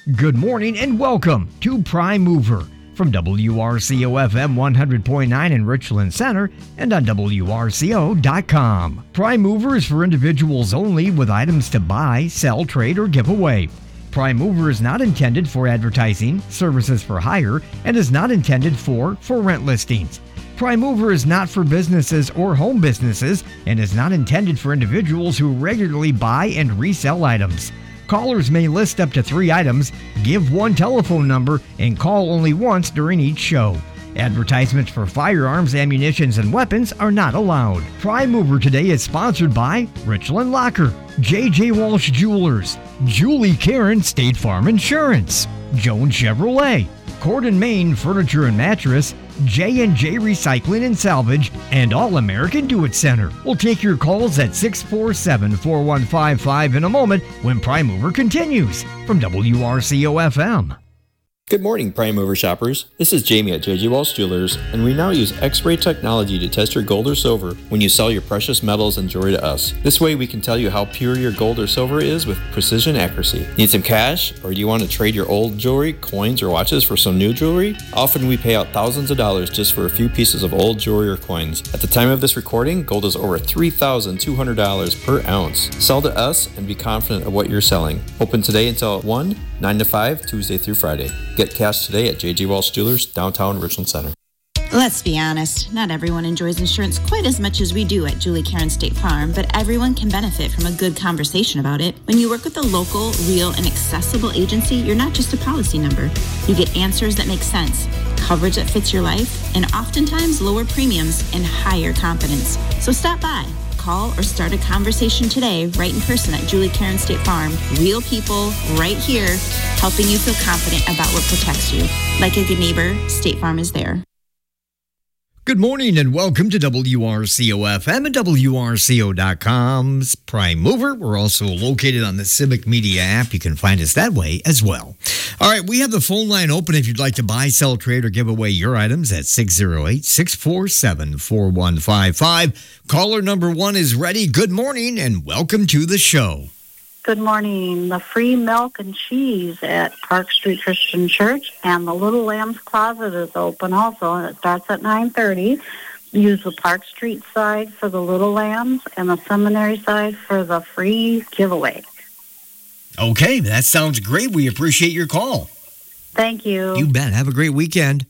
Good morning and welcome to Prime Mover from WRCO-FM 100.9 in Richland Center and on WRCO.com. Prime Mover is for individuals only with items to buy, sell, trade, or give away. Prime Mover is not intended for advertising, services for hire, and is not intended for rent listings. Prime Mover is not for businesses or home businesses and is not intended for individuals who regularly buy and resell items. Callers may list up to 3 items, give 1 telephone number, and call only once during each show. Advertisements for firearms, ammunitions, and weapons are not allowed. Prime Mover today is sponsored by Richland Locker, J.J. Walsh Jewelers, Julie Karen State Farm Insurance, Jones Chevrolet, Cordon Maine Furniture and Mattress, J&J Recycling and Salvage, and All-American Do-It Center. We'll take your calls at 647-4155 in a moment when Prime Mover continues from WRCO-FM. Good morning, Prime Mover shoppers. This is Jamie at J.J. Walsh Jewelers, and we now use X-ray technology to test your gold or silver when you sell your precious metals and jewelry to us. This way we can tell you how pure your gold or silver is with precision accuracy. Need some cash, or do you want to trade your old jewelry, coins, or watches for some new jewelry? Often we pay out thousands of dollars just for a few pieces of old jewelry or coins. At the time of this recording, gold is over $3,200 per ounce. Sell to us and be confident of what you're selling. Open today until 1, 9 to 5, Tuesday through Friday. Get cash today at J.J. Walsh Jewelers, downtown Richland Center. Let's be honest, not everyone enjoys insurance quite as much as we do at Julie Karen State Farm, but everyone can benefit from a good conversation about it. When you work with a local, real, and accessible agency, you're not just a policy number. You get answers that make sense, coverage that fits your life, and oftentimes lower premiums and higher confidence. So stop by. Call or start a conversation today right in person at Julie Karen State Farm. Real people right here helping you feel confident about what protects you. Like a good neighbor, State Farm is there. Good morning and welcome to WRCO-FM and WRCO.com's Prime Mover. We're also located on the Civic Media app. You can find us that way as well. All right, we have the phone line open if you'd like to buy, sell, trade, or give away your items at 608-647-4155. Caller number 1 is ready. Good morning and welcome to the show. Good morning. The free milk and cheese at Park Street Christian Church and the Little Lamb's Closet is open also, and it starts at 9:30. Use the Park Street side for the Little Lambs and the Seminary side for the free giveaway. Okay, that sounds great. We appreciate your call. Thank you. You bet. Have a great weekend.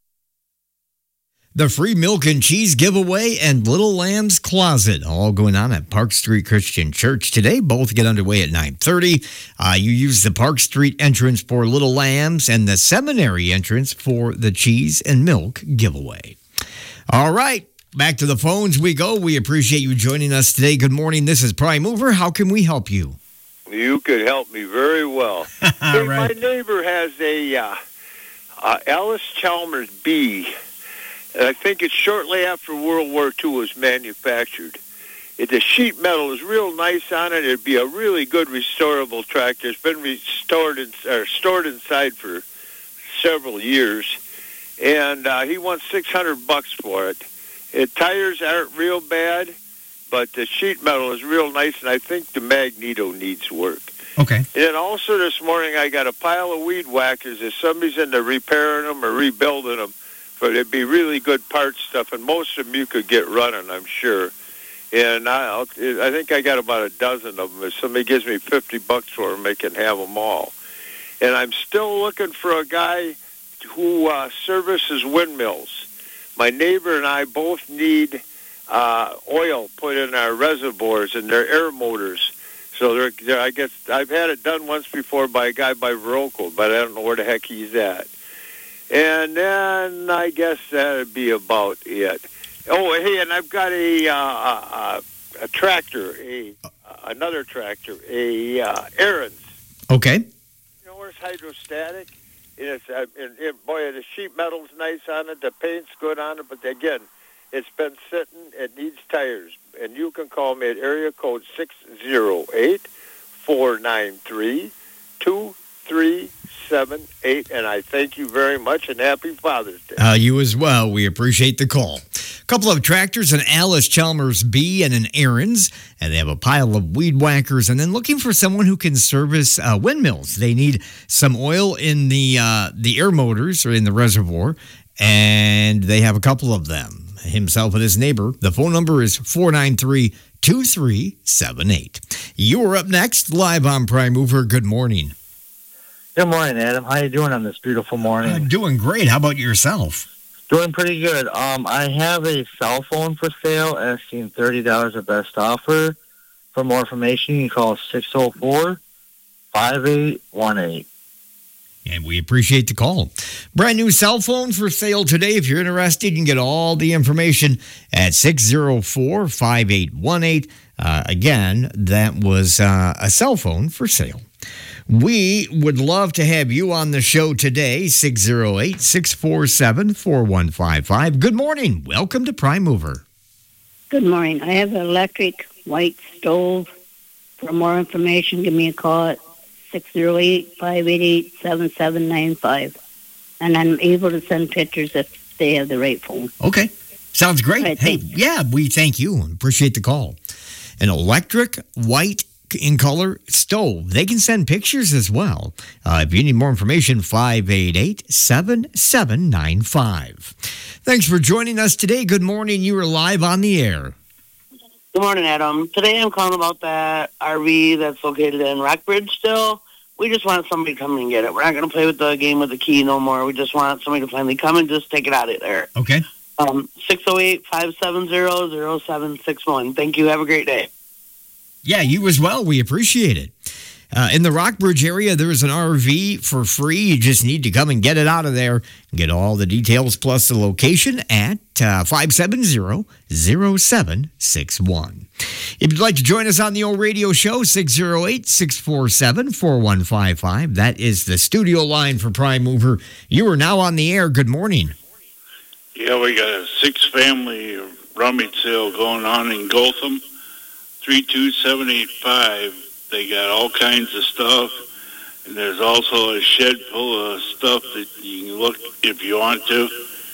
The free milk and cheese giveaway and Little Lamb's Closet, all going on at Park Street Christian Church today. Both get underway at 9:30. You use the Park Street entrance for Little Lambs and the Seminary entrance for the cheese and milk giveaway. All right, back to the phones we go. We appreciate you joining us today. Good morning. This is Prime Mover. How can we help you? You could help me very well. Hey, right. My neighbor has a Alice Chalmers B. And I think it's shortly after World War II was manufactured. The sheet metal is real nice on it. It'd be a really good restorable tractor. It's been stored inside for several years, and he wants $600 for it. Tires aren't real bad, but the sheet metal is real nice, and I think the magneto needs work. Okay. And then also this morning I got a pile of weed whackers. If somebody's into repairing them or rebuilding them, but it'd be really good part stuff, and most of them you could get running, I'm sure. And I think I got about a dozen of them. If somebody gives me $50 for them, they can have them all. And I'm still looking for a guy who services windmills. My neighbor and I both need oil put in our reservoirs and their air motors. So I guess I've had it done once before by a guy by Verroco, but I don't know where the heck he's at. And then I guess that'd be about it. Oh, hey, and I've got a tractor, another tractor, Aaron's. Okay. You know where it's hydrostatic? And boy, the sheet metal's nice on it, the paint's good on it, but again, it's been sitting, it needs tires. And you can call me at area code 608-493-2378, and I thank you very much, and happy Father's Day. You as well. We appreciate the call. A couple of tractors, an Alice Chalmers B and an Aaron's, and they have a pile of weed whackers, and then looking for someone who can service windmills. They need some oil in the air motors or in the reservoir, and they have a couple of them. Himself and his neighbor. The phone number is 493-2378. You're up next, live on Prime Mover. Good morning. Good morning, Adam. How you doing on this beautiful morning? I'm doing great. How about yourself? Doing pretty good. I have a cell phone for sale, asking $30 of best offer. For more information, you can call 604-5818. And we appreciate the call. Brand new cell phone for sale today. If you're interested, you can get all the information at 604-5818. Again, that was a cell phone for sale. We would love to have you on the show today, 608-647-4155. Good morning. Welcome to Prime Mover. Good morning. I have an electric white stove. For more information, give me a call at 608-588-7795. And I'm able to send pictures if they have the right phone. Okay. Sounds great. Right, hey, yeah, we thank you and appreciate the call. An electric white in color stove. They can send pictures as well. If you need more information, 588-7795. Thanks for joining us today. Good morning. You are live on the air. Good morning, Adam. Today I'm calling about that RV that's located in Rockbridge still. We just want somebody to come and get it. We're not going to play with the game with the key no more. We just want somebody to finally come and just take it out of there. Okay. 608-570-0761. Thank you. Have a great day. Yeah, you as well. We appreciate it. In the Rockbridge area, there is an RV for free. You just need to come and get it out of there. Get all the details plus the location at 570-0761. If you'd like to join us on the old radio show, 608-647-4155. That is the studio line for Prime Mover. You are now on the air. Good morning. Yeah, we got a 6-family rummage sale going on in Gotham. 32785. They got all kinds of stuff, and there's also a shed full of stuff that you can look if you want to.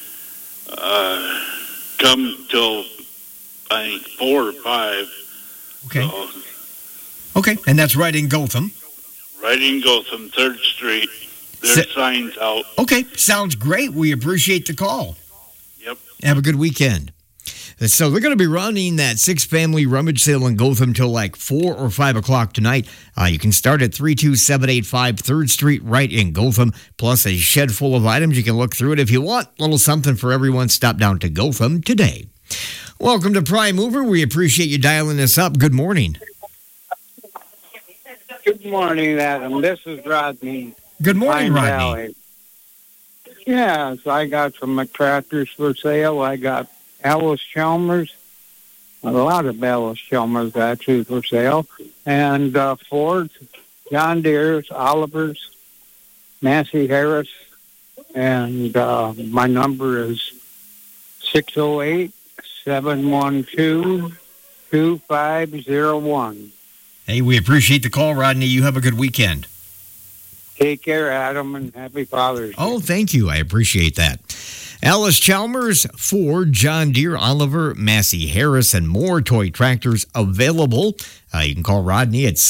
Come till I think 4 or 5. Okay. So, Okay, and that's right in Gotham. right in Gotham, 3rd Street. There's signs out. Okay, sounds great. We appreciate the call. Yep. Have a good weekend. So they're going to be running that 6-family rummage sale in Gotham till like 4 or 5 o'clock tonight. You can start at 32785 3rd Street right in Gotham, plus a shed full of items. You can look through it if you want. A little something for everyone. Stop down to Gotham today. Welcome to Prime Mover. We appreciate you dialing us up. Good morning. Good morning, Adam. This is Rodney. Good morning, Pine Rodney. Valley. Yes, I got some tractors for sale. I got Alice Chalmers, a lot of Alice Chalmers actually for sale, and Fords, John Deere's, Oliver's, Massey Harris, and my number is 608-712-2501. Hey, we appreciate the call, Rodney. You have a good weekend. Take care, Adam, and happy Father's Day. Oh, thank you. I appreciate that. Alice Chalmers, Ford, John Deere, Oliver, Massey Harris, and more toy tractors available. You can call Rodney at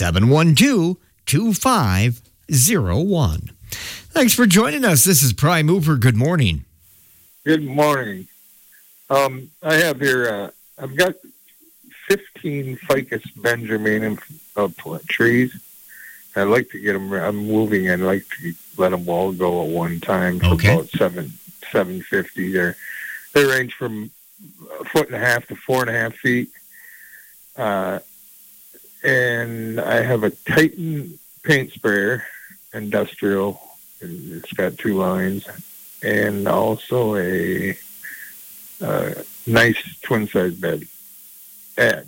712-2501. Thanks for joining us. This is Prime Mover. Good morning. Good morning. I have here, I've got 15 Ficus Benjamin trees. I'd like to get them, I'm moving, I'd like to let them all go at one time for about $750. They range from 1.5 to 4.5 feet. And I have a Titan paint sprayer, industrial. It's got 2 lines. And also a nice twin-size bed at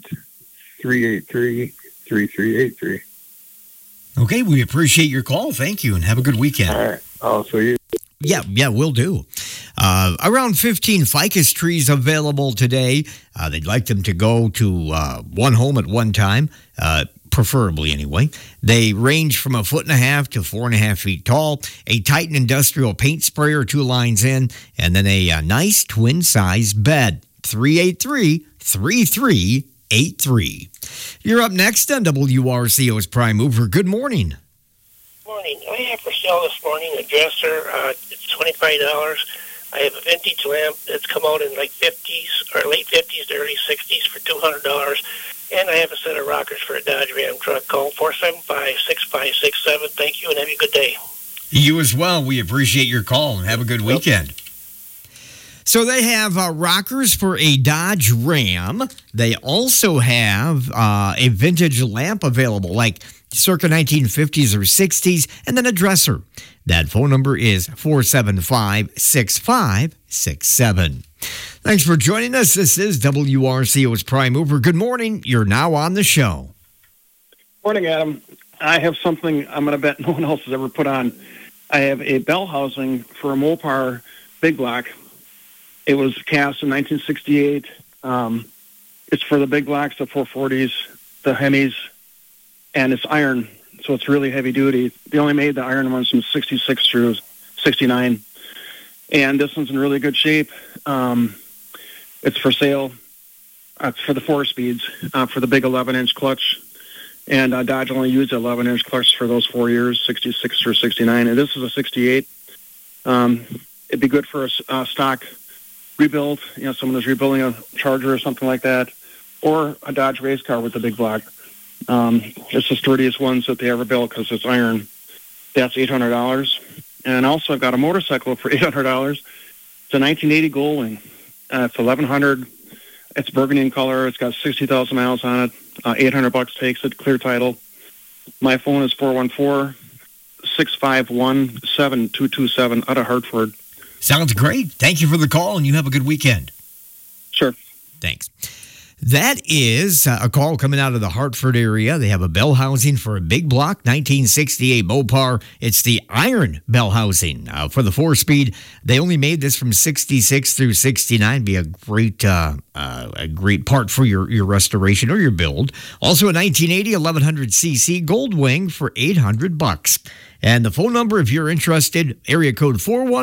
383-3383. Okay, we appreciate your call. Thank you, and have a good weekend. All right. Also, you. Yeah, we'll do. Around 15 ficus trees available today. They'd like them to go to one home at one time, preferably anyway. They range from 1.5 to 4.5 feet tall. A Titan industrial paint sprayer, 2 lines in, and then a nice twin-size bed. 1-800-383-3383. You're up next on WRCO's Prime Mover. Good morning. Morning. I have for sale this morning a dresser. It's $25. I have a vintage lamp that's come out in like 50s or late 50s to early 60s for $200. And I have a set of rockers for a Dodge Ram truck. Call 475-6567. Thank you and have a good day. You as well. We appreciate your call and have a good weekend. So they have rockers for a Dodge Ram. They also have a vintage lamp available, like circa 1950s or 60s, and then a dresser. That phone number is 475-6567. Thanks for joining us. This is WRCO's Prime Mover. Good morning. You're now on the show. Morning, Adam. I have something I'm going to bet no one else has ever put on. I have a bell housing for a Mopar Big Block. It was cast in 1968. It's for the Big Blocks, the 440s, the Hemis, and it's iron, so it's really heavy duty. They only made the iron ones from 66 through 69, and this one's in really good shape. It's for sale. It's for the 4-speeds, for the big 11-inch clutch, and Dodge only used 11-inch clutch for those 4 years, 66 through 69, and this is a 68. It'd be good for a stock rebuild, someone who's rebuilding a Charger or something like that, or a Dodge race car with the Big Block. It's the sturdiest ones that they ever built because it's iron. That's $800. And also I've got a motorcycle for $800. It's a 1980 Goldwing. It's 1100. It's burgundy in color. It's got 60,000 miles on it. $800 takes it, clear title. My phone is 414-651-7227 out of Hartford. Sounds great. Thank you for the call, and you have a good weekend. Sure. Thanks. That is a call coming out of the Hartford area. They have a bell housing for a Big Block 1968 Mopar. It's the iron bell housing for the 4-speed. They only made this from 66 through 69. Be a great part for your restoration or your build. Also a 1980 1100cc Goldwing for $800. And the phone number, if you're interested, area code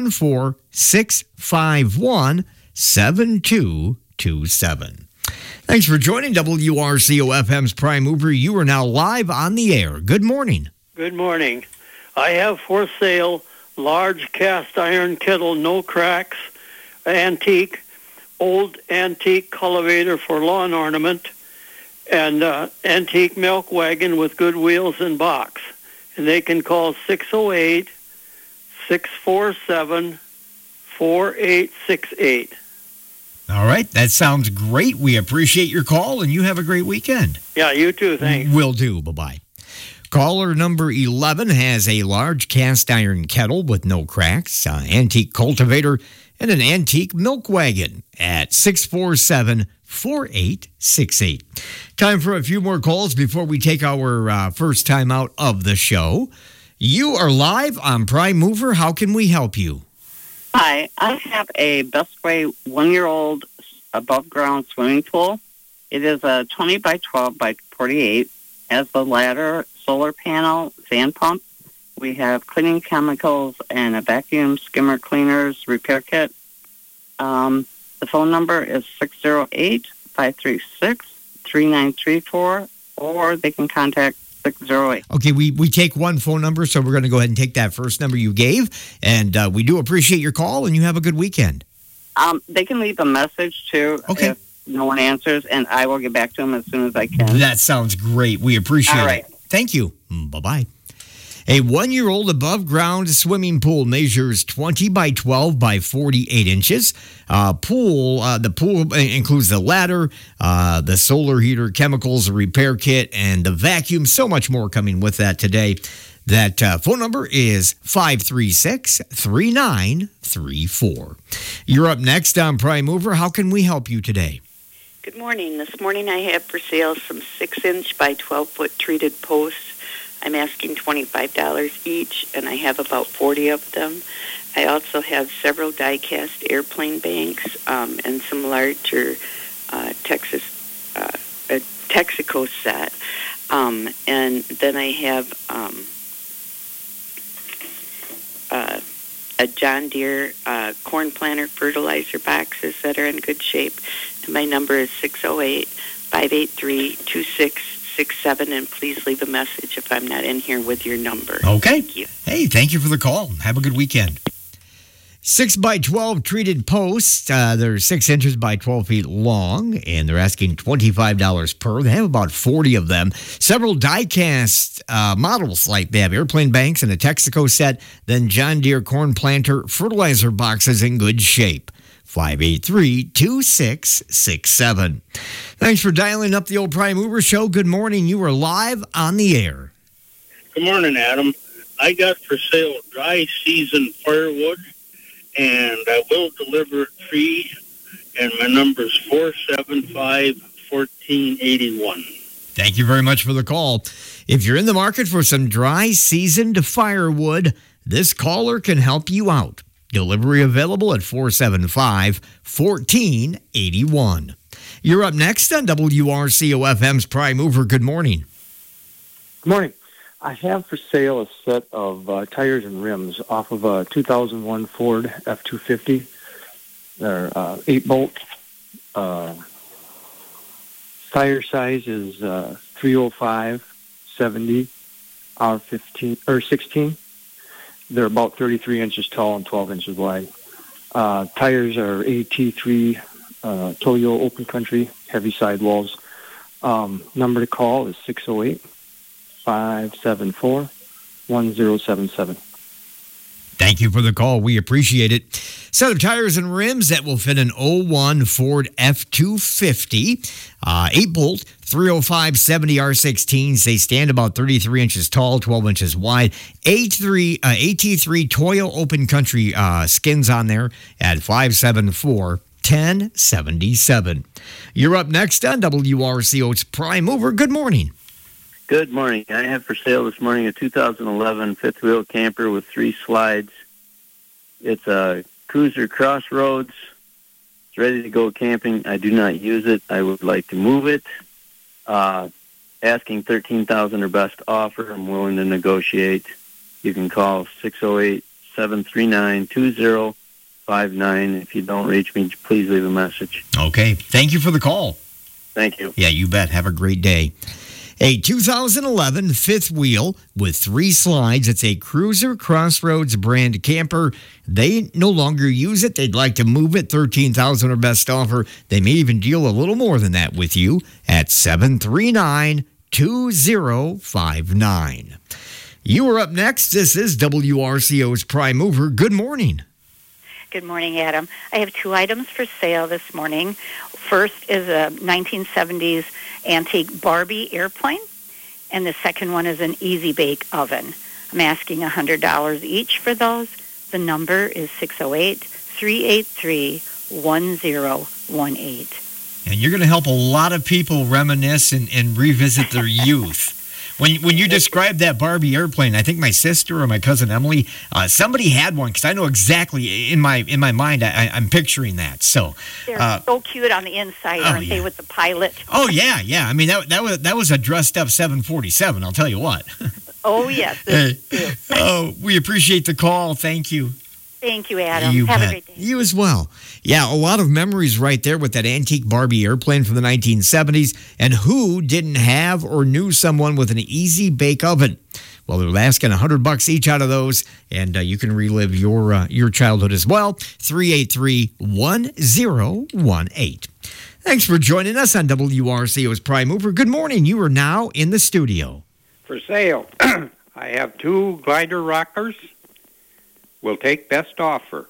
414-651-7227. Thanks for joining WRCO FM's Prime Mover. You are now live on the air. Good morning. Good morning. I have for sale large cast iron kettle, no cracks, old antique cultivator for lawn ornament, and antique milk wagon with good wheels and box. And they can call 608-647-4868. All right. That sounds great. We appreciate your call, and you have a great weekend. Yeah, you too. Thanks. Will do. Bye-bye. Caller number 11 has a large cast iron kettle with no cracks, antique cultivator, and an antique milk wagon at 647-4868. Time for a few more calls before we take our first time out of the show. You are live on Prime Mover. How can we help you? Hi, I have a Best Way 1-year-old above-ground swimming pool. It is a 20 by 12 by 48. Has the ladder, solar panel, fan pump. We have cleaning chemicals and a vacuum skimmer cleaners repair kit. The phone number is 608-536-3934, or they can contact 608. Okay, we take one phone number, so we're going to go ahead and take that first number you gave, and we do appreciate your call, and you have a good weekend. They can leave a message, too, if no one answers, and I will get back to them as soon as I can. That sounds great. We appreciate it. Thank you. Bye-bye. A 1-year-old above-ground swimming pool measures 20 by 12 by 48 inches. The pool includes the ladder, the solar heater, chemicals, a repair kit, and the vacuum. So much more coming with that today. That phone number is 536-3934. You're up next on Prime Mover. How can we help you today? Good morning. This morning I have for sale some 6-inch by 12-foot treated posts. I'm asking $25 each, and I have about 40 of them. I also have several die-cast airplane banks and some larger Texaco set. And then I have John Deere corn planter fertilizer boxes that are in good shape. And my number is 608-583-2667, and please leave a message if I'm not in here with your number. Okay. Thank you. Hey, thank you for the call. Have a good weekend. 6x12 treated posts. They're 6 inches by 12 feet long, and they're asking $25 per. They have about 40 of them. Several die-cast models, like they have airplane banks and a Texaco set, then John Deere corn planter fertilizer boxes in good shape. 583-2667. Thanks for dialing up the old Prime Mover Show. Good morning. You are live on the air. Good morning, Adam. I got for sale dry season firewood, and I will deliver it free, and my number is 475-1481. Thank you very much for the call. If you're in the market for some dry seasoned firewood, this caller can help you out. Delivery available at 475-1481. You're up next on WRCO-FM's Prime Mover. Good morning. Good morning. I have for sale a set of tires and rims off of a 2001 Ford F-250. They're 8-bolt. Tire size is 305/70 R15 or 16. They're about 33 inches tall and 12 inches wide. Tires are AT3 Toyo Open Country, heavy sidewalls. Number to call is 608-574-1077. Thank you for the call. We appreciate it. Set of tires and rims that will fit an 01 Ford F-250. 8-bolt, 305/70 R16s. They stand about 33 inches tall, 12 inches wide. AT3 Toyo Open Country skins on there at 574-1077. You're up next on WRCO's Prime Mover. Good morning. Good morning. I have for sale this morning a 2011 fifth wheel camper with 3 slides. It's a Cruiser Crossroads. It's ready to go camping. I do not use it. I would like to move it. Asking $13,000 or best offer. I'm willing to negotiate. You can call 608-739-2059. If you don't reach me, please leave a message. Okay. Thank you for the call. Thank you. Yeah, you bet. Have a great day. A 2011 fifth wheel with 3 slides. It's a Cruiser Crossroads brand camper. They no longer use it. They'd like to move it. $13,000 or best offer. They may even deal a little more than that with you at 739-2059. You are up next. This is WRCO's Prime Mover. Good morning. Good morning, Adam. I have 2 items for sale this morning. First is a 1970s antique Barbie airplane, and the second one is an Easy Bake oven. I'm asking $100 each for those. The number is 608-383-1018. And you're going to help a lot of people reminisce and revisit their youth. When you described that Barbie airplane, I think my sister or my cousin Emily, somebody had one, because I know exactly in my mind I'm picturing that. So they're so cute on the inside, aren't they, with the pilot? Oh yeah. I mean that was a dressed up 747. I'll tell you what. Oh yes. We appreciate the call. Thank you. Thank you, Adam. You Have bet. a great day. You as well. Yeah, a lot of memories right there with that antique Barbie airplane from the 1970s. And who didn't have or knew someone with an Easy Bake oven? Well, they're asking $100 each out of those, and you can relive your childhood as well. 383-1018. Thanks for joining us on WRCO's Prime Mover. Good morning. You are now in the studio. For sale, I have 2 glider rockers. We'll take best offer,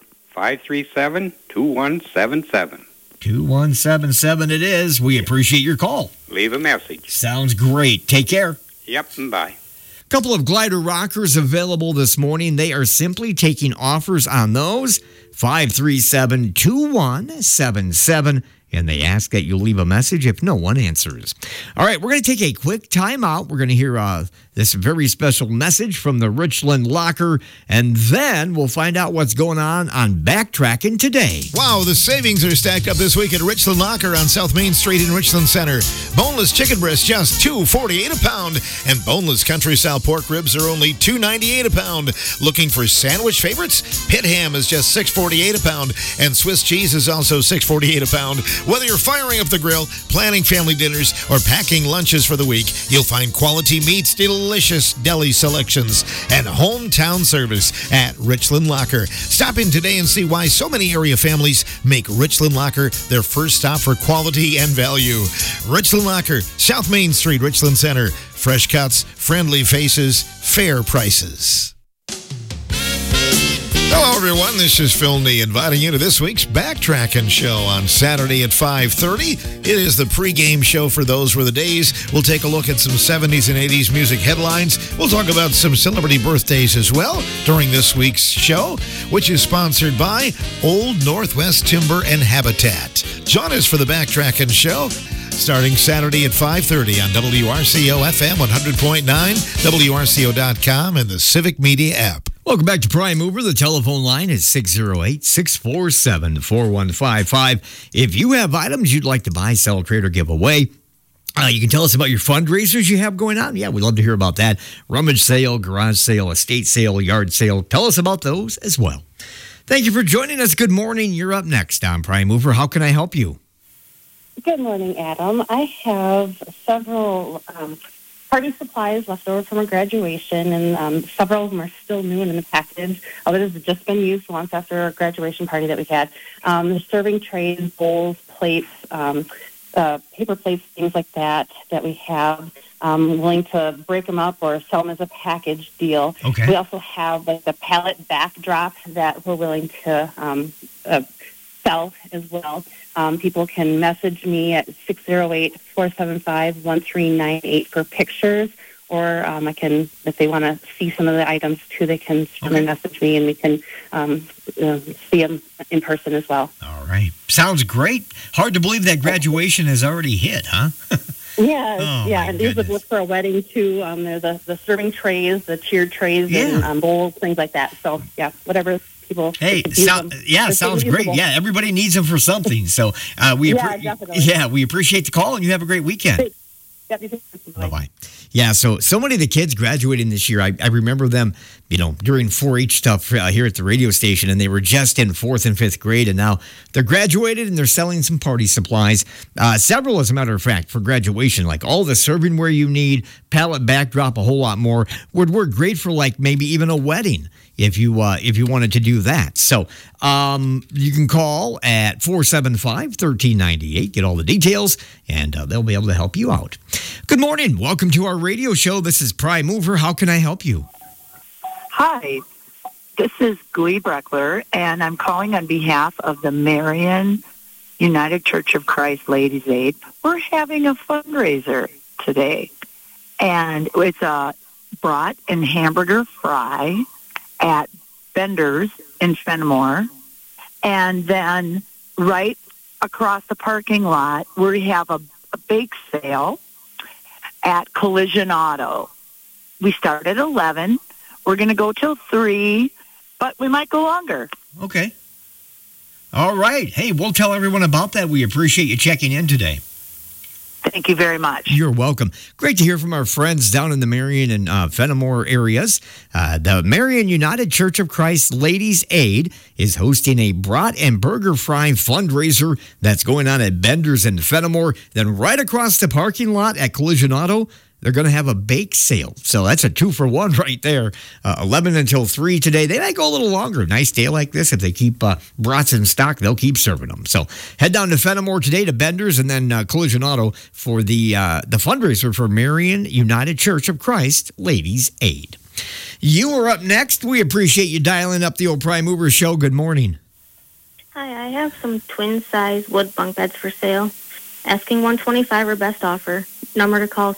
537-2177. 2177 it is. We appreciate your call. Leave a message. Sounds great. Take care. Yep, and bye. Couple of glider rockers available this morning. They are simply taking offers on those. 537-2177. and they ask that you leave a message if no one answers. All right, we're going to take a quick time out. We're going to hear this very special message from the Richland Locker, and then we'll find out what's going on Backtracking today. Wow, the savings are stacked up this week at Richland Locker on South Main Street in Richland Center. Boneless chicken breasts just $2.48 a pound, and boneless country-style pork ribs are only $2.98 a pound. Looking for sandwich favorites? Pit ham is just $6.48 a pound, and Swiss cheese is also $6.48 a pound. Whether you're firing up the grill, planning family dinners, or packing lunches for the week, you'll find quality meats, delicious deli selections, and hometown service at Richland Locker. Stop in today and see why so many area families make Richland Locker their first stop for quality and value. Richland Locker, South Main Street, Richland Center. Fresh cuts, friendly faces, fair prices. Hello, everyone. This is Phil Nee inviting you to this week's Backtracking Show on Saturday at 5:30. It is the pregame show for those were the days. We'll take a look at some 70s and 80s music headlines. We'll talk about some celebrity birthdays as well during this week's show, which is sponsored by Old Northwest Timber and Habitat. Join us for the Backtracking Show starting Saturday at 5:30 on WRCO FM 100.9, WRCO.com, and the Civic Media app. Welcome back to Prime Mover. The telephone line is 608-647-4155. If you have items you'd like to buy, sell, trade, or give away, you can tell us about your fundraisers you have going on. Yeah, we'd love to hear about that. Rummage sale, garage sale, estate sale, yard sale. Tell us about those as well. Thank you for joining us. Good morning. You're up next on Prime Mover. How can I help you? Good morning, Adam. I have several party supplies left over from our graduation, and several of them are still new and in the package. Others have just been used once after our graduation party that we had. The serving trays, bowls, plates, paper plates, things like that we have. Willing to break them up or sell them as a package deal. Okay. We also have like the pallet backdrop that we're willing to sell as well. People can message me at 608-475-1398 for pictures, or I can, if they want to see some of the items too, they can certainly message me and we can see them in person as well. All right. Sounds great. Hard to believe that graduation has already hit, huh? Yeah, and these would look for a wedding too. They're the serving trays, the tiered trays, and bowls, things like that. So, yeah, whatever people. Hey, sounds great. Yeah, everybody needs them for something. So we appreciate the call, and you have a great weekend. Bye-bye. Yeah, so many of the kids graduating this year, I remember them, during 4-H stuff here at the radio station, and they were just in 4th and 5th grade, and now they're graduated and they're selling some party supplies. Several, as a matter of fact, for graduation, like all the servingware you need, pallet backdrop, a whole lot more, would work great for like maybe even a wedding if you wanted to do that. So you can call at 475-1398, get all the details, and they'll be able to help you out. Good morning. Welcome to our radio show. This is Prime Mover. How can I help you? Hi, this is Glee Breckler, and I'm calling on behalf of the Marion United Church of Christ Ladies Aid. We're having a fundraiser today, and it's a brat and hamburger fry at Bender's in Fenimore, and then right across the parking lot, we have a bake sale at Collision Auto. We start at 11. We're going to go till 3, but we might go longer. Okay. All right. Hey, we'll tell everyone about that. We appreciate you checking in today. Thank you very much. You're welcome. Great to hear from our friends down in the Marion and Fenimore areas. The Marion United Church of Christ Ladies Aid is hosting a brat and burger fry fundraiser that's going on at Bender's in Fenimore. Then right across the parking lot at Collision Auto, they're going to have a bake sale. So that's a 2-for-1 right there. 11 until 3 today. They might go a little longer. Nice day like this. If they keep brats in stock, they'll keep serving them. So head down to Fenimore today to Bender's and then Collision Auto for the fundraiser for Marion United Church of Christ Ladies Aid. You are up next. We appreciate you dialing up the old Prime Mover show. Good morning. Hi, I have some twin-size wood bunk beds for sale. Asking $125 or best offer. Number to call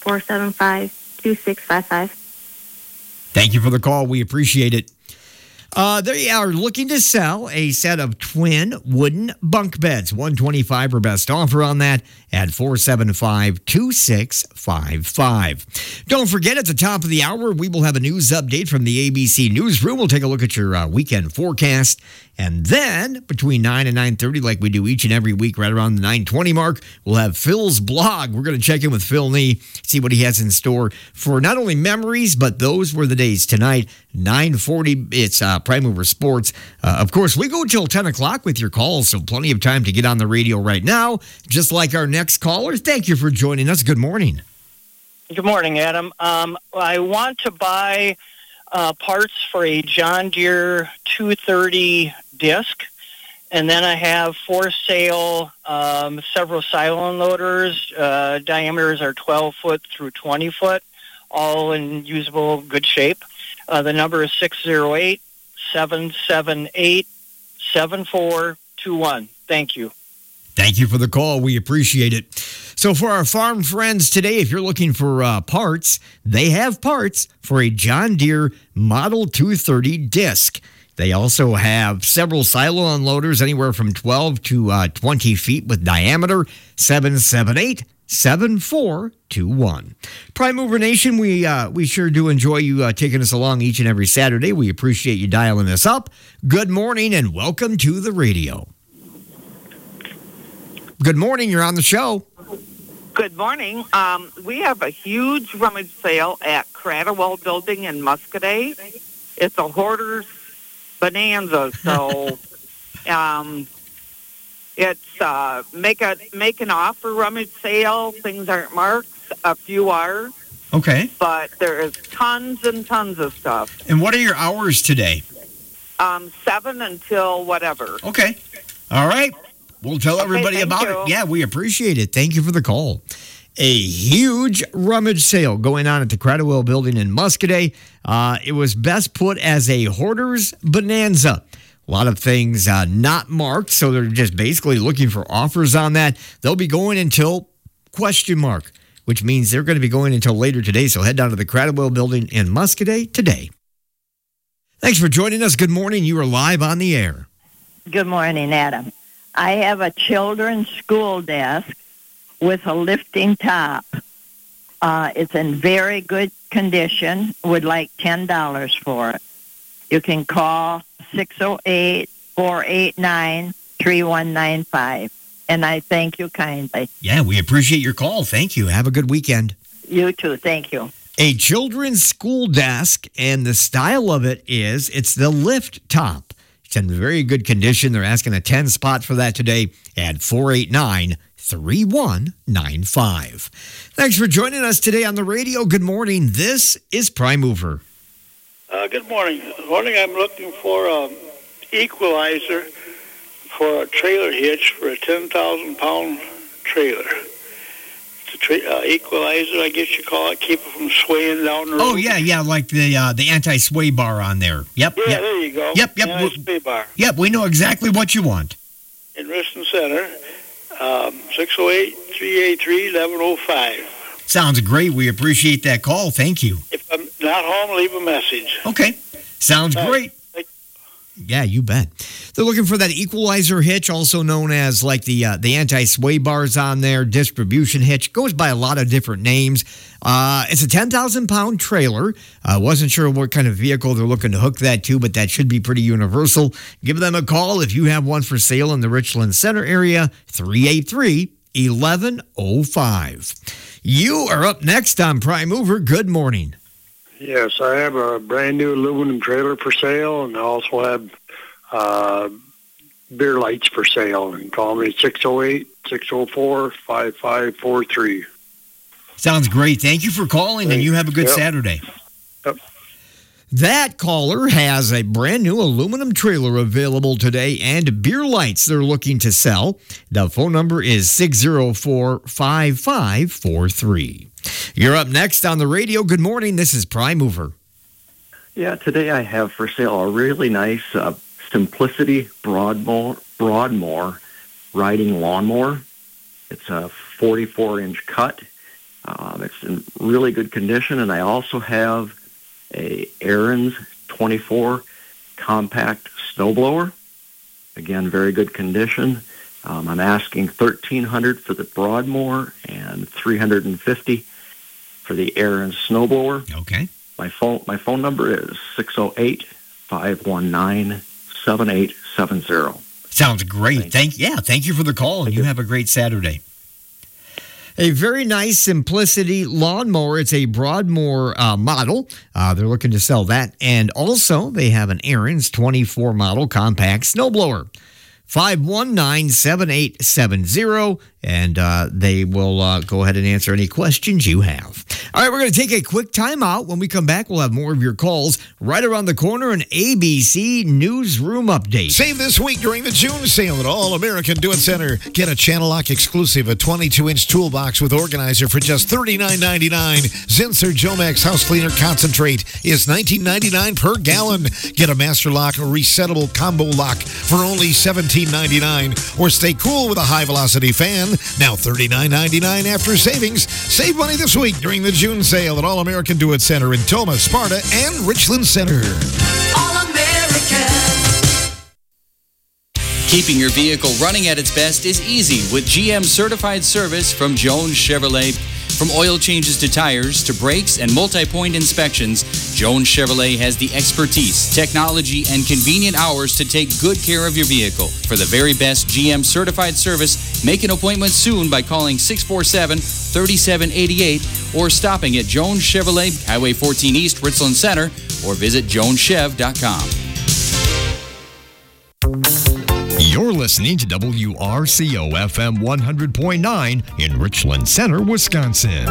608-475-2655. Thank you for the call. We appreciate it. They are looking to sell a set of twin wooden bunk beds. $125 for best offer on that at $475-2655. Don't forget, at the top of the hour, we will have a news update from the ABC Newsroom. We'll take a look at your weekend forecast. And then between 9 and 9:30, like we do each and every week, right around the 9:20 mark, we'll have Phil's blog. We're going to check in with Phil Nee, see what he has in store for not only memories, but those were the days. Tonight, 9:40, it's Prime Mover Sports. Of course, we go till 10 o'clock with your calls, so plenty of time to get on the radio right now. Just like our next caller, thank you for joining us. Good morning. Good morning, Adam. I want to buy parts for a John Deere 230 disc, and then I have for sale several silo loaders. Diameters are 12 foot through 20 foot, all in usable, good shape. The number is 608-778-7421. Thank you. Thank you for the call. We appreciate it. So for our farm friends today, if you're looking for parts, they have parts for a John Deere Model 230 disc. They also have several silo unloaders anywhere from 12 to 20 feet with diameter. 778-7421. Prime Mover Nation, we sure do enjoy you taking us along each and every Saturday. We appreciate you dialing us up. Good morning and welcome to the radio. Good morning. You're on the show. Good morning. We have a huge rummage sale at Cradwell Building in Muscadet. It's a hoarder's bonanza. So it's make an offer rummage sale. Things aren't marked. A few are. Okay. But there is tons and tons of stuff. And what are your hours today? 7 until whatever. Okay. All right. We'll tell everybody about it. Yeah, we appreciate it. Thank you for the call. A huge rummage sale going on at the Cradwell Building in Muscadet. It was best put as a hoarder's bonanza. A lot of things not marked, so they're just basically looking for offers on that. They'll be going until ? Which means they're going to be going until later today. So head down to the Cradwell Building in Muscadet today. Thanks for joining us. Good morning. You are live on the air. Good morning, Adam. I have a children's school desk with a lifting top. It's in very good condition. Would like $10 for it. You can call 608-489-3195. And I thank you kindly. Yeah, we appreciate your call. Thank you. Have a good weekend. You too. Thank you. A children's school desk, and the style of it's the lift top. It's in very good condition. They're asking a 10 spot for that today at 489-3195. Thanks for joining us today on the radio. Good morning. This is Prime Mover. Good morning. Morning. I'm looking for an equalizer for a trailer hitch for a 10,000-pound trailer. It's a equalizer, I guess you call it, keep it from swaying down the road. Oh, yeah, like the anti-sway bar on there. Yep. Yeah, there you go. Yep. Anti-sway bar. Yep, we know exactly what you want. In Richland Center, 608-383-1105. Sounds great. We appreciate that call. Thank you. If I'm not home, leave a message. Okay. Sounds great. Yeah, you bet. They're looking for that equalizer hitch, also known as like the anti-sway bars on there, distribution hitch. Goes by a lot of different names. It's a 10,000-pound trailer. Wasn't sure what kind of vehicle they're looking to hook that to, but that should be pretty universal. Give them a call if you have one for sale in the Richland Center area, 383-1105. You are up next on Prime Mover. Good morning. Yes, I have a brand new aluminum trailer for sale, and I also have beer lights for sale. And call me 608-604-5543. Sounds great. Thank you for calling, and you have a good Saturday. Yep. That caller has a brand new aluminum trailer available today and beer lights they're looking to sell. The phone number is 604-5543. You're up next on the radio. Good morning. This is Prime Mover. Yeah, today I have for sale a really nice Simplicity Broadmoor riding lawnmower. It's a 44-inch cut. It's in really good condition, and I also have a Ariens 24 compact snowblower. Again, very good condition. I'm asking $1,300 for the Broadmoor and $350 for the Aaron snowblower. Okay. My phone number is 608-519-7870. Sounds great. Thank you for the call, and you have a great Saturday. A very nice Simplicity lawnmower. It's a Broadmoor model. They're looking to sell that. And also, they have an Aaron's 24 model compact snowblower. 519-7870, and they will go ahead and answer any questions you have. All right, we're going to take a quick time out. When we come back, we'll have more of your calls. Right around the corner, an ABC Newsroom update. Save this week during the June sale at All American Do It Center. Get a Channel Lock exclusive, a 22-inch toolbox with organizer for just $39.99. Zinsser Jomax House Cleaner Concentrate is $19.99 per gallon. Get a Master Lock or resettable combo lock for only $17.99. Or stay cool with a high-velocity fan, now $39.99 after savings. Save money this week during the June sale at All American Do It Center in Toma, Sparta, and Richland Center. All American. Keeping your vehicle running at its best is easy with GM certified service from Jones Chevrolet. From oil changes to tires to brakes and multi-point inspections, Jones Chevrolet has the expertise, technology, and convenient hours to take good care of your vehicle. For the very best GM certified service, make an appointment soon by calling 647-3788 or stopping at Jones Chevrolet, Highway 14 East, Richland Center, or visit joneschev.com. You're listening to WRCO FM 100.9 in Richland Center, Wisconsin.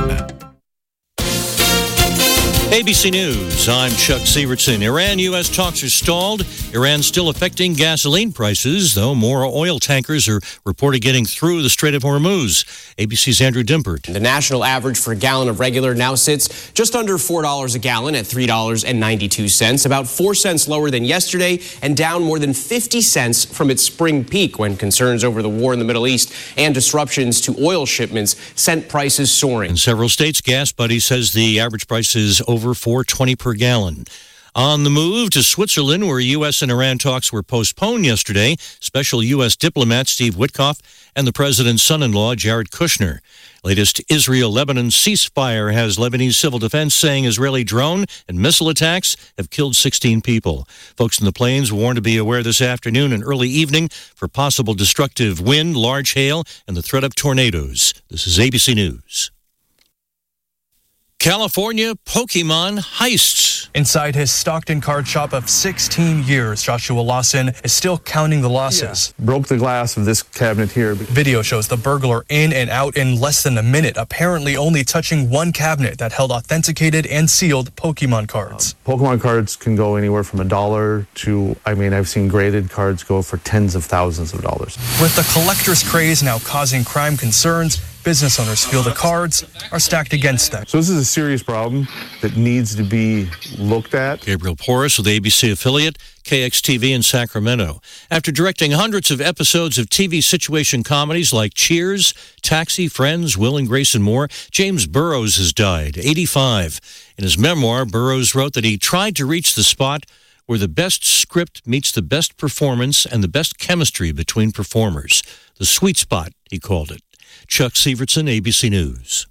ABC News, I'm Chuck Sievertson. Iran-U.S. talks are stalled. Iran still affecting gasoline prices, though more oil tankers are reported getting through the Strait of Hormuz. ABC's Andrew Dimpert. The national average for a gallon of regular now sits just under $4 a gallon at $3.92, about 4 cents lower than yesterday and down more than 50 cents from its spring peak when concerns over the war in the Middle East and disruptions to oil shipments sent prices soaring. In several states, Gas Buddy says the average price is over $4.20 per gallon. On the move to Switzerland, where U.S. and Iran talks were postponed yesterday, special U.S. diplomat Steve Witkoff and the president's son-in-law, Jared Kushner. Latest Israel-Lebanon ceasefire has Lebanese civil defense saying Israeli drone and missile attacks have killed 16 people. Folks in the plains warned to be aware this afternoon and early evening for possible destructive wind, large hail, and the threat of tornadoes. This is ABC News. California Pokemon heists. Inside his Stockton card shop of 16 years, Joshua Lawson is still counting the losses. Yeah. Broke the glass of this cabinet here. Video shows the burglar in and out in less than a minute, apparently only touching one cabinet that held authenticated and sealed Pokemon cards. Pokemon cards can go anywhere from $1 to, I've seen graded cards go for tens of thousands of dollars. With the collector's craze now causing crime concerns, business owners feel the cards are stacked against them. So this is a serious problem that needs to be looked at. Gabriel Porras with ABC affiliate KXTV in Sacramento. After directing hundreds of episodes of TV situation comedies like Cheers, Taxi, Friends, Will and Grace, and more, James Burrows has died, 85. In his memoir, Burrows wrote that he tried to reach the spot where the best script meets the best performance and the best chemistry between performers. The sweet spot, he called it. Chuck Sievertson, ABC News.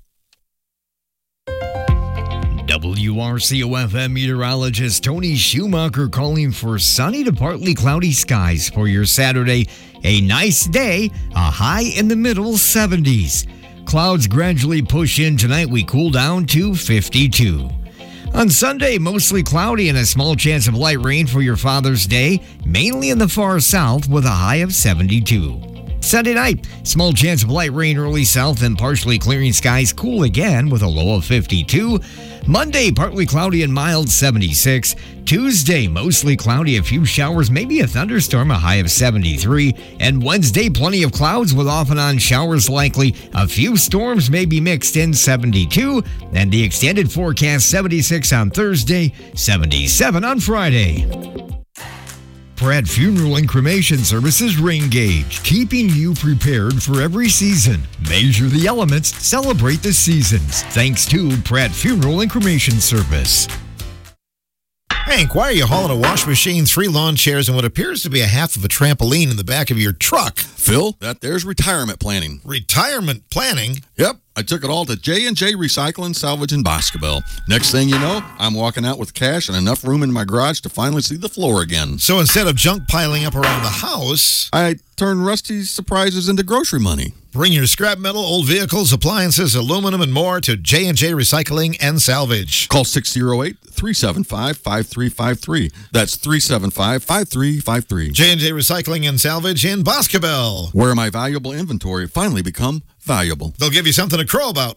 WRCO-FM meteorologist Tony Schumacher calling for sunny to partly cloudy skies for your Saturday. A nice day, a high in the middle 70s. Clouds gradually push in tonight. We cool down to 52. On Sunday, mostly cloudy and a small chance of light rain for your Father's Day, mainly in the far south with a high of 72. Sunday night, small chance of light rain early south and partially clearing skies, cool again with a low of 52. Monday, partly cloudy and mild, 76. Tuesday, mostly cloudy, a few showers, maybe a thunderstorm, a high of 73. And Wednesday, plenty of clouds with off and on showers likely. A few storms may be mixed in, 72. And the extended forecast, 76 on Thursday, 77 on Friday. Pratt Funeral and Cremation Services Rain Gauge, keeping you prepared for every season. Measure the elements, celebrate the seasons. Thanks to Pratt Funeral and Cremation Service. Frank, why are you hauling a wash machine, 3 lawn chairs, and what appears to be a half of a trampoline in the back of your truck? Phil, there's retirement planning. Retirement planning? Yep. I took it all to J&J Recycling, Salvage in Boscobel. Next thing you know, I'm walking out with cash and enough room in my garage to finally see the floor again. So instead of junk piling up around the house, I turned Rusty's surprises into grocery money. Bring your scrap metal, old vehicles, appliances, aluminum, and more to J&J Recycling and Salvage. Call 608-375-5353. That's 375-5353. J&J Recycling and Salvage in Boscobel, where my valuable inventory finally become valuable. They'll give you something to crow about.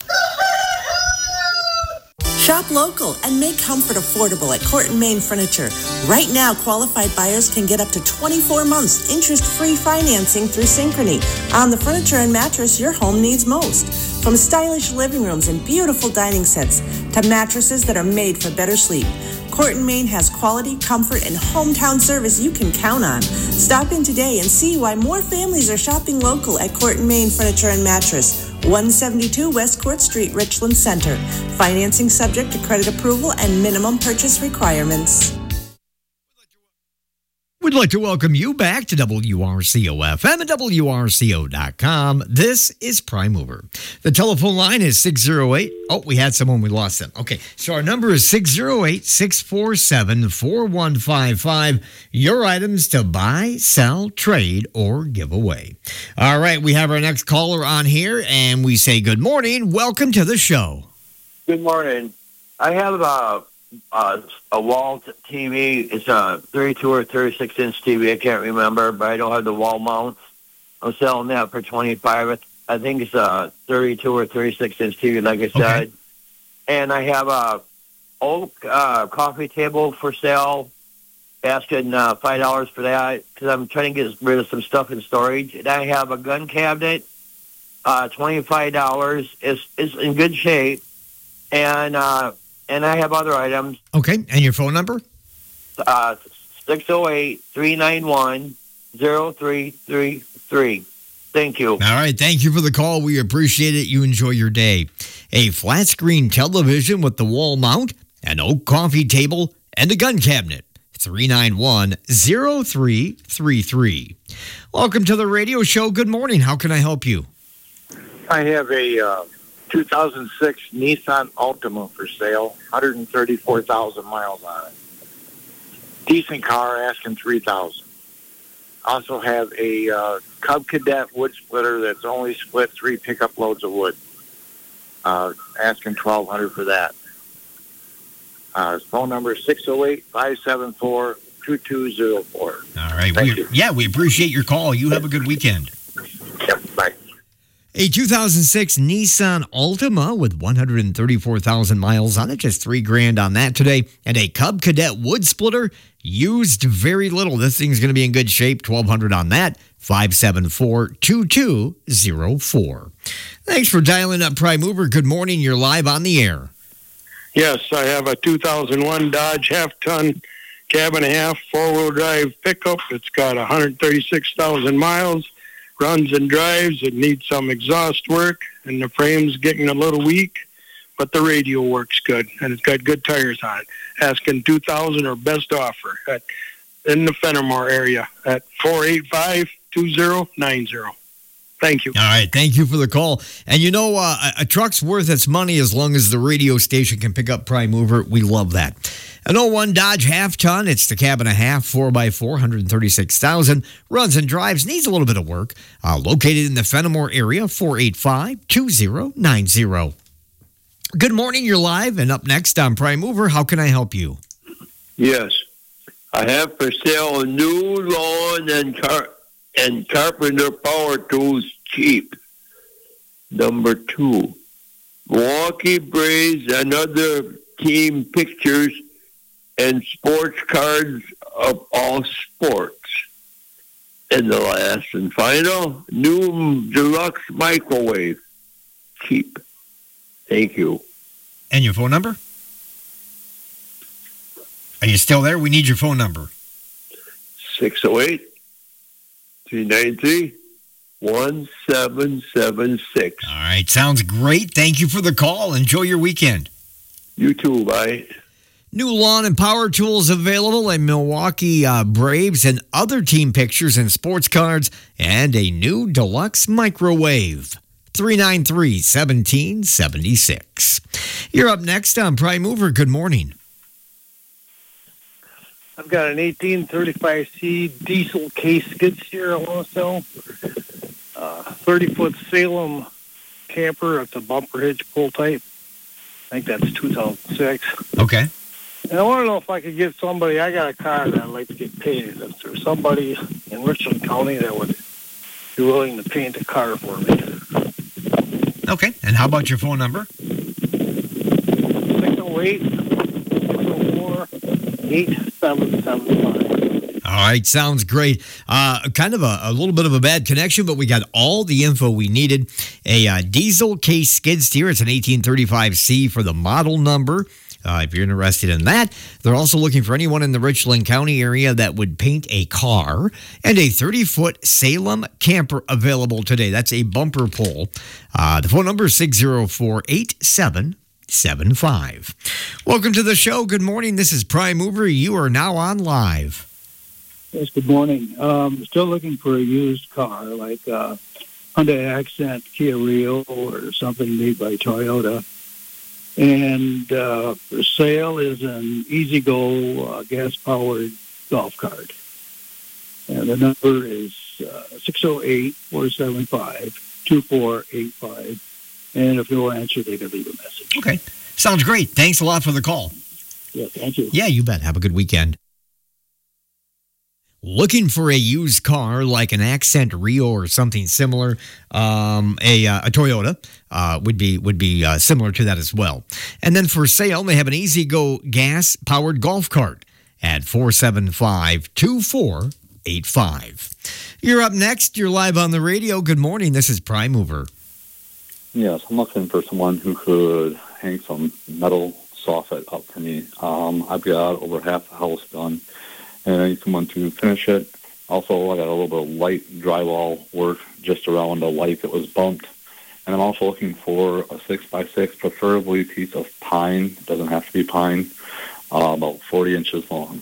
Shop local and make comfort affordable at Court & Main Furniture. Right now, qualified buyers can get up to 24 months interest-free financing through Synchrony on the furniture and mattress your home needs most. From stylish living rooms and beautiful dining sets to mattresses that are made for better sleep, Court & Main has quality, comfort, and hometown service you can count on. Stop in today and see why more families are shopping local at Court & Main Furniture and Mattress, 172 West Court Street, Richland Center. Financing subject to credit approval and minimum purchase requirements. We'd like to welcome you back to WRCO-FM and WRCO.com. This is Prime Mover. The telephone line is 608. Oh, we had someone. We lost them. Okay, so our number is 608-647-4155. Your items to buy, sell, trade, or give away. All right, we have our next caller on here, and we say good morning. Welcome to the show. Good morning. I have a wall TV. It's a 32 or 36-inch TV. I can't remember, but I don't have the wall mounts. I'm selling that for $25. I think it's a 32 or 36-inch TV, like I said. Okay. And I have a oak coffee table for sale, asking $5 for that because I'm trying to get rid of some stuff in storage. And I have a gun cabinet, $25. It's in good shape. And I have other items. Okay, and your phone number? 608-391-0333. Thank you. All right, thank you for the call. We appreciate it. You enjoy your day. A flat screen television with the wall mount, an oak coffee table, and a gun cabinet. 391-0333. Welcome to the radio show. Good morning. How can I help you? I have a 2006 Nissan Altima for sale, 134,000 miles on it. Decent car, asking $3,000. Also have a Cub Cadet wood splitter that's only split 3 pickup loads of wood. Asking $1,200 for that. Phone number is 608-574-2204. All right. We appreciate your call. You have a good weekend. Yep, bye. A 2006 Nissan Altima with 134,000 miles on it, just $3,000 on that today, and a Cub Cadet wood splitter, used very little. This thing's going to be in good shape. $1,200 on that. 574-2204. Thanks for dialing up Prime Mover. Good morning. You're live on the air. Yes, I have a 2001 Dodge half-ton cab and a half 4-wheel drive pickup. It's got 136,000 miles. Runs and drives. It needs some exhaust work, and the frame's getting a little weak, but the radio works good, and it's got good tires on it. Asking $2,000 or best offer in the Fenimore area at 485-2090. Thank you. All right, thank you for the call. And you know, a truck's worth its money as long as the radio station can pick up Prime Mover. We love that. An 01 Dodge half-ton. It's the cab and a half, 4x4, 136,000. Runs and drives, needs a little bit of work. Located in the Fenimore area, 485-2090. Good morning, you're live. And up next on Prime Mover, how can I help you? Yes. I have for sale a new lawn and carpenter power tools, cheap. Number 2, Milwaukee Braves and other team pictures and sports cards of all sports. And the last and final, new deluxe microwave, cheap. Thank you. And your phone number? Are you still there? We need your phone number. 608-393-1776. All right, sounds great. Thank you for the call. Enjoy your weekend. You too, bye. New lawn and power tools available, a Milwaukee Braves and other team pictures and sports cards, and a new deluxe microwave. 393-1776. You're up next on Prime Mover. Good morning. I've got an 1835C diesel case skid steer I want to sell. 30-foot Salem camper. It's a bumper hitch pull type. I think that's 2006. Okay. And I want to know if I could get somebody, I got a car that I'd like to get painted. If there's somebody in Richland County that would be willing to paint a car for me. Okay. And how about your phone number? 608-604-8775. All right, sounds great. Kind of a little bit of a bad connection, but we got all the info we needed. A diesel case skid steer. It's an 1835C for the model number. If you're interested in that. They're also looking for anyone in the Richland County area that would paint a car, and a 30-foot Salem camper available today. That's a bumper pull. The phone number is 604-8775. Welcome to the show. Good morning. This is Prime Mover. You are now on live. Yes, good morning. Still looking for a used car, like Hyundai Accent, Kia Rio, or something made by Toyota. And for sale is an E-Z-GO gas-powered golf cart. And the number is 608-475-2485. And if you'll answer, they can leave a message. Okay. Sounds great. Thanks a lot for the call. Yeah, thank you. Yeah, you bet. Have a good weekend. Looking for a used car like an Accent Rio or something similar, a Toyota would be similar to that as well. And then for sale, they have an E-Z-GO gas-powered golf cart at 475-2485. You're up next. You're live on the radio. Good morning. This is Prime Mover. Yes, I'm looking for someone who could hang some metal soffit up for me. I've got over half the house done, and I need someone to finish it. Also, I got a little bit of light drywall work just around a light that was bumped. And I'm also looking for a 6x6, preferably a piece of pine. It doesn't have to be pine, about 40 inches long.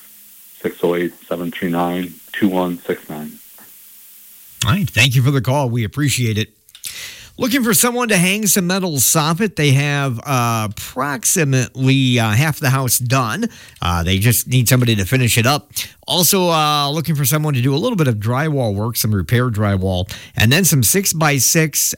608-739-2169. All right. Thank you for the call. We appreciate it. Looking for someone to hang some metal soffit. They have approximately half the house done. They just need somebody to finish it up. Also looking for someone to do a little bit of drywall work, some repair drywall, and then some 6x6.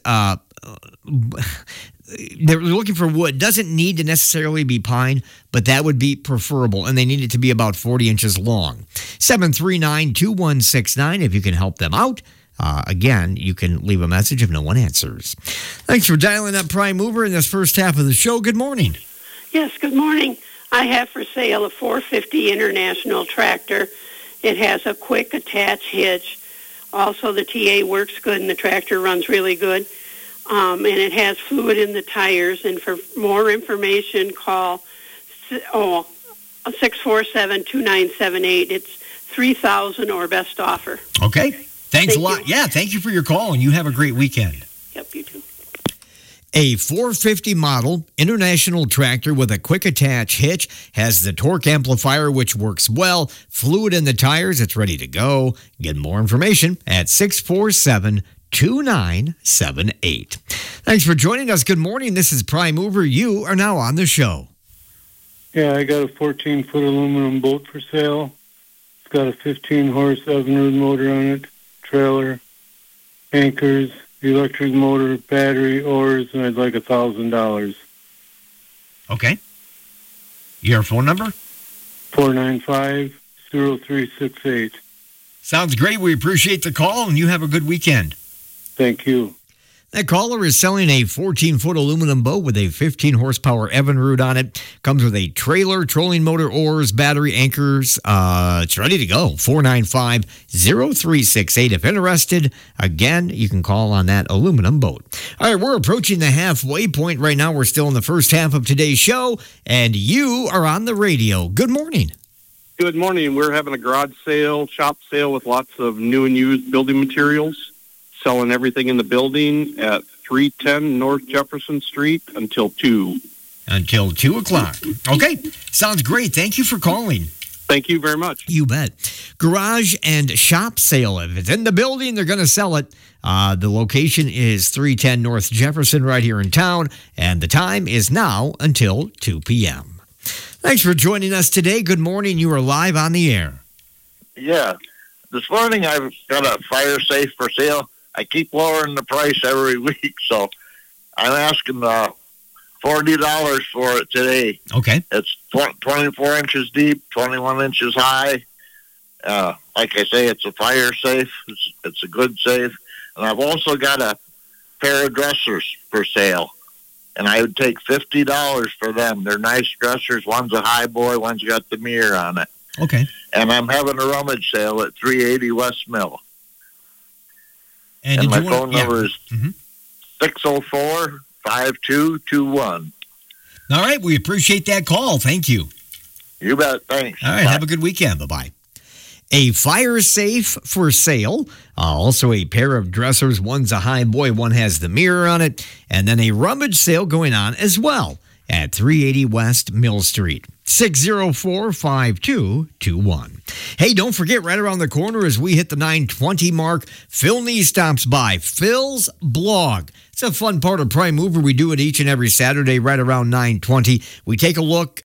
They're looking for wood. Doesn't need to necessarily be pine, but that would be preferable, and they need it to be about 40 inches long. 739-2169 if you can help them out. Again, you can leave a message if no one answers. Thanks for dialing up Prime Mover in this first half of the show. Good morning. Yes, good morning. I have for sale a 450 International tractor. It has a quick attach hitch. Also, the TA works good and the tractor runs really good. And it has fluid in the tires. And for more information, call 647-2978. It's $3,000 or best offer. Okay. Thanks a lot. Yeah, thank you for your call, and you have a great weekend. Yep, you too. A 450 model International tractor with a quick attach hitch has the torque amplifier, which works well. Fluid in the tires, it's ready to go. Get more information at 647-2978. Thanks for joining us. Good morning. This is Prime Mover. You are now on the show. Yeah, I got a 14-foot aluminum boat for sale. It's got a 15-horse Evinrude motor on it. Trailer, anchors, electric motor, battery, oars, and I'd like $1,000. Okay. Your phone number? 495-0368. Sounds great. We appreciate the call, and you have a good weekend. Thank you. That caller is selling a 14-foot aluminum boat with a 15-horsepower Evinrude on it. Comes with a trailer, trolling motor, oars, battery, anchors. It's ready to go. 495-0368. If interested, again, you can call on that aluminum boat. All right, we're approaching the halfway point right now. We're still in the first half of today's show, and you are on the radio. Good morning. Good morning. We're having a garage sale, shop sale with lots of new and used building materials. Selling everything in the building at 310 North Jefferson Street until 2. until 2 o'clock. Okay, sounds great. Thank you for calling. Thank you very much. You bet. Garage and shop sale. If it's in the building, they're going to sell it. The location is 310 North Jefferson right here in town, and the time is now until 2 p.m. Thanks for joining us today. Good morning. You are live on the air. Yeah. This morning I've got a fire safe for sale. I keep lowering the price every week, so I'm asking $40 for it today. Okay. It's 24 inches deep, 21 inches high. Like I say, it's a fire safe. It's a good safe. And I've also got a pair of dressers for sale. And I would take $50 for them. They're nice dressers. One's a high boy, one's got the mirror on it. Okay. And I'm having a rummage sale at 380 West Mill. And my phone number is 604-5221. All right. We appreciate that call. Thank you. You bet. Thanks. All right. Bye. Have a good weekend. Bye-bye. A fire safe for sale. Also a pair of dressers. One's a high boy. One has the mirror on it. And then a rummage sale going on as well at 380 West Mill Street. 604-5221. Hey, don't forget, right around the corner as we hit the 9:20 mark, Phil Nee stops by. Phil's Blog. It's a fun part of Prime Mover. We do it each and every Saturday right around 9:20. We take a look